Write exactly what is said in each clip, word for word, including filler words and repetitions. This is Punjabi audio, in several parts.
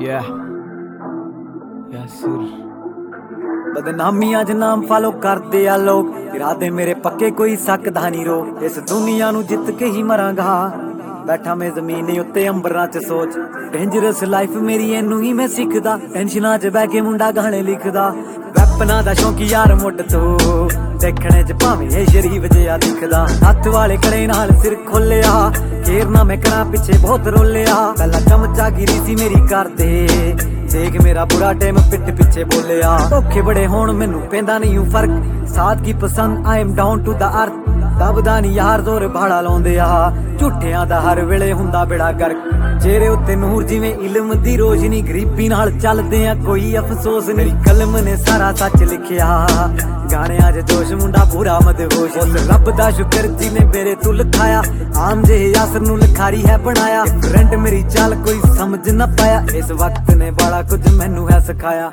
Yeah. Yasir. ਬਦਨਾਮੀਆਂ ਚ ਨਾਮ ਫਾਲੋ ਕਰਦੇ ਆ ਲੋਕ, ਇਰਾਦੇ ਮੇਰੇ ਪੱਕੇ ਕੋਈ ਸਕਦਾ ਨਹੀਂ ਰੋਕ। ਇਸ ਦੁਨੀਆ ਨੂੰ ਜਿੱਤ ਕੇ ਹੀ ਮਰਾਂਗਾ, ਬੈਠਾ ਮੈਂ ਜ਼ਮੀਨ ਉੱਤੇ ਅੰਬਰਾਂ ਚ ਸੋਚ। ਡੇਂਜਰਸ ਲਾਈਫ ਮੇਰੀ ਇਹਨੂੰ ਹੀ ਮੈਂ ਸਿੱਖਦਾ, ਟੈਨਸ਼ਨਾਂ ਚ ਬਹਿ ਕੇ ਮੁੰਡਾ ਗਾਣੇ ਲਿਖਦਾ। ਵੈਪਨਾਂ ਦਾ ਸ਼ੌਂਕੀ ਯਾਰ ਮੁੱਢ ਤੋਂ, ਦੇਖਣੇ ਚ ਭਾਵੇਂ ਇਹ ਸ਼ਰੀਫ ਜਿਹਾ ਦਿਖਦਾ। ਹੱਥ ਵਾਲੇ ਕੜੇ ਨਾਲ ਸਿਰ ਖੋਲਿਆ, ਖੇਰ ਨਾ ਮੈਂ ਕਰਾਂ ਪਿੱਛੇ ਬਹੁਤ ਰੋਲਿਆ। ਪਹਿਲਾਂ ਚਮਚਾ ਗਿਰੀ ਸੀ ਮੇਰੀ ਕਰਦੇ, ਦੇਖ ਮੇਰਾ ਬੁਰਾ ਟਾਈਮ ਪਿੱਠ ਪਿੱਛੇ ਬੋਲਿਆ। ਧੋਖੇ ਬੜੇ ਹੋਣ ਮੈਨੂੰ ਪੈਂਦਾ ਨਹੀਂ ਊ ਫਰਕ, ਸਾਦਗੀ ਪਸੰਦ ਆਈ ਐਮ ਡਾਊਨ ਟੂ ਦਾ ਅਰਥ। ਦਬਦਾ ਨੀ ਯਾਰ ਜ਼ੋਰ ਭਾੜਾ ਲਾਉਂਦੇ ਆ, ਝੂਠਿਆਂ ਦਾ ਹਰ ਵੇਲੇ ਹੁੰਦਾ ਬੇੜਾ ਗਰਕ। ਚਿਹਰੇ ਉੱਤੇ ਨੂਰ ਜਿਵੇਂ ਇਲਮ ਦੀ ਰੋਸ਼ਨੀ, ਗਰੀਬੀ ਨਾਲ ਚੱਲਦੇ ਆ ਕੋਈ ਅਫਸੋਸ ਨਹੀਂ। ਕਲਮ ਨੇ ਸਾਰਾ ਸੱਚ ਲਿਖਿਆ, ਗਾਣਿਆਂ 'ਚ ਜੋਸ਼ ਮੁੰਡਾ ਪੂਰਾ ਮਦਹੋਸ਼। ਉਸ ਰੱਬ ਦਾ ਸ਼ੁਕਰ ਜਿਹਨੇ ਮੇਰੇ ਤੋਂ ਲਿਖਾਇਆ, ਆਮ ਜਿਹੇ ਯਾਸਰ ਨੂੰ ਲਿਖਾਰੀ ਹੈ ਬਣਾਇਆ। ਫਰੈਂਡ ਮੇਰੀ ਚਾਲ ਕੋਈ ਸਮਝ ਨਾ ਪਾਇਆ, ਇਸ ਵਕਤ ਨੇ ਬੜਾ ਕੁਝ ਮੈਨੂੰ ਹੈ ਸਿਖਾਇਆ।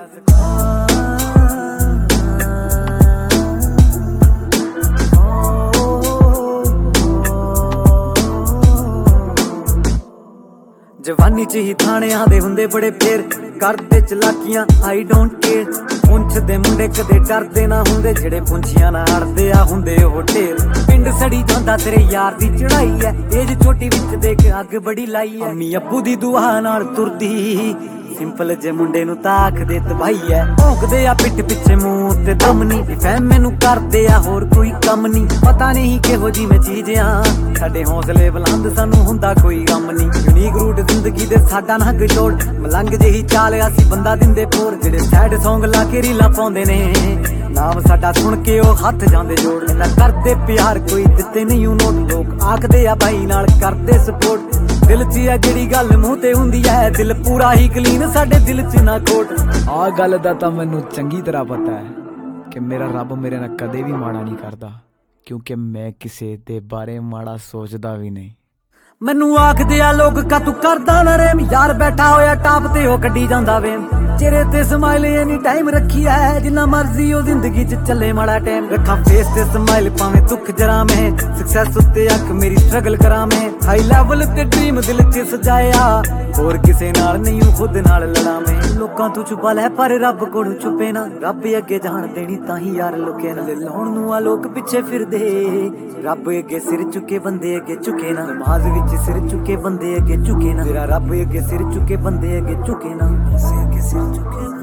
ਜਵਾਨੀ ਚ ਹੀ ਥਾਣਿਆਂ ਦੇ ਹੁੰਦੇ ਬੜੇ ਫੇਰ, ਕਰਦੇ ਚਲਾਕੀਆਂ ਆਈ ਡੋਂਟ ਕੇਅਰ। ਪੁੰਛ ਦੇ ਮੁੰਡੇ ਕਦੇ ਡਰਦੇ ਨਾ ਹੁੰਦੇ, ਜਿਹੜੇ ਪੁੰਛੀਆਂ ਨਾ ਅੜਦੇ ਆ ਹੁੰਦੇ ਉਹ ਢੇਰ। ਪਿੰਡ ਸੜੀ ਜਾਂਦਾ ਤੇਰੇ ਯਾਰ ਦੀ ਚੜਾਈ ਐ, ਏਜ ਛੋਟੀ ਵਿੱਚ ਦੇਖ ਅੱਗ ਬੜੀ ਲਾਈ ਐ। ਅੰਮੀ ਅੱਬੂ ਦੀ ਦੁਆ ਨਾਲ ਤੁਰਦੀ, ਸਿੰਪਲ ਜੇ ਮੁੰਡੇ ਨੂੰ ਤਾਕ ਦੇ ਤਬਾਈ ਐ। ਭੌਂਕਦੇ ਆ ਪਿੱਠ ਪਿੱਛੇ ਮੂੰਹ ਤੇ ਦਮ ਨੀ, ਫਹਿਮ ਮੈਨੂੰ ਕਰਦੇ ਆ ਹੋਰ ਕੋਈ ਕੰਮ ਨੀ। ਪਤਾ ਨਹੀਂ ਕਿਹੋ ਜੀ ਮੈਂ ਚੀਜ਼ ਆ, ਸਾਡੇ ਹੌਸਲੇ ਬੁਲੰਦ ਸਾਨੂੰ ਹੁੰਦਾ ਕੋਈ ਗਮ ਨੀ। ਯੂਨੀਕ ਰੂਟ ਜ਼ਿੰਦਗੀ ਦੇ ਸਾਡਾ ਨਾ ਜੋੜ, ਮਲੰਗ ਜਿਹੀ ਚਾਲ ਅਸੀਂ ਬੰਦਾ ਦਿੰਦੇ ਪੋਰ। ਜਿਹੜੇ ਸੈਡ ਸੌਂਗ ਲਾ ਕੇ ਰੀਲਾਂ ਪਾਉਂਦੇ ਨੇ, ਨਾਮ ਸਾਡਾ ਸੁਣ ਕੇ ਉਹ ਹੱਥ ਜਾਂਦੇ ਜੋੜ। ਇਹਨਾਂ ਕਰਦੇ ਪਿਆਰ ਕੋਈ ਦਿੱਤੇ ਨਹੀਂ ਉਹ ਨੋਟ, ਲੋਕ ਆਖਦੇ ਆ ਬਾਈ ਨਾਲ ਕਰਦੇ ਸਪੋਰਟ। ਦਿਲ 'ਚ ਆ ਜਿਹੜੀ ਗੱਲ ਮੂੰਹ ਤੇ ਹੁੰਦੀ ਐ, ਦਿਲ ਪੂਰਾ ਹੀ ਕਲੀਨ ਸਾਡੇ ਦਿਲ 'ਚ ਨਾ ਖੋਟ। ਆ ਗੱਲ ਦਾ ਤਾਂ ਮੈਨੂੰ ਚੰਗੀ ਤਰ੍ਹਾਂ ਪਤਾ ਹੈ ਕਿ ਮੇਰਾ ਰੱਬ ਮੇਰੇ ਨਾਲ ਕਦੇ ਵੀ ਮਾੜਾ ਨਹੀਂ ਕਰਦਾ, ਕਿਉਂਕਿ ਮੈਂ ਕਿਸੇ ਦੇ ਬਾਰੇ ਮਾੜਾ ਸੋਚਦਾ ਵੀ ਨਹੀਂ। ਮੈਨੂੰ ਆਖਦੇ ਆ ਲੋਕ ਕਾ ਤੂੰ ਕਰਦਾ ਨਾ ਰੇਮ, ਯਾਰ ਬੈਠਾ ਹੋਇਆ ਟਾਪ ਤੇ ਉਹ ਕੱਢੀ ਜਾਂਦਾ ਵੇਮ। ਚਿਹਰੇ ਤੇ ਸਮਾਈਲ ਐਨੀ ਟਾਈਮ ਰੱਖੀ ਐ, ਜਿੰਨਾ ਮਰਜ਼ੀ ਉਹ ਜ਼ਿੰਦਗੀ 'ਚ ਚੱਲੇ ਮਾੜਾ ਟਾਈਮ। ਰੱਖਾਂ ਫੇਸ ਤੇ ਸਮਾਈਲ ਭਾਵੇਂ ਦੁੱਖ ਜਰਾ ਮੈਂ, ਸਕਸੈਸ ਉੱਤੇ ਅੱਖ ਮੇਰੀ ਸਟਰਗਲ ਕਰਾਂ ਮੈਂ। ਹਾਈ ਲੈਵਲ ਤੇ ਡ੍ਰੀਮ ਦਿਲ 'ਚ ਸਜਾਇਆ, ਹੋਰ ਕਿਸੇ ਨਾਲ ਨਹੀਂ ਉਹ ਖੁਦ ਨਾਲ ਲੜਾਂ ਮੈਂ। ਲੋਕਾਂ ਤੋਂ ਛੁਪਾ ਲੈ ਪਰ ਰੱਬ ਕੋਲੋਂ ਛੁਪੇ ਨਾ, ਰੱਬ ਅੱਗੇ ਜਾਣ ਦੇਣੀ ਤਾਂ ਹੀ ਯਾਰ ਲੁਕੇ ਨਾ। ਲਾਉਣ ਨੂੰ ਆ ਲੋਕ ਪਿੱਛੇ ਫਿਰਦੇ, ਰੱਬ ਅੱਗੇ ਸਿਰ ਚੁੱਕੇ ਬੰਦੇ ਅੱਗੇ ਝੁਕੇ ਨਾ। ਨਮਾਜ਼ ਵਿੱਚ ਸਿਰ ਚੁੱਕੇ ਬੰਦੇ ਅੱਗੇ ਝੁਕੇ ਨਾ, ਤੇਰਾ ਰੱਬ ਅੱਗੇ ਸਿਰ ਚੁੱਕੇ ਬੰਦੇ ਅੱਗੇ ਝੁਕੇ ਨਾ। ਸਿਰ ਕੇ ਸਿਰ ਚੁੱਕੇ ਨਾ।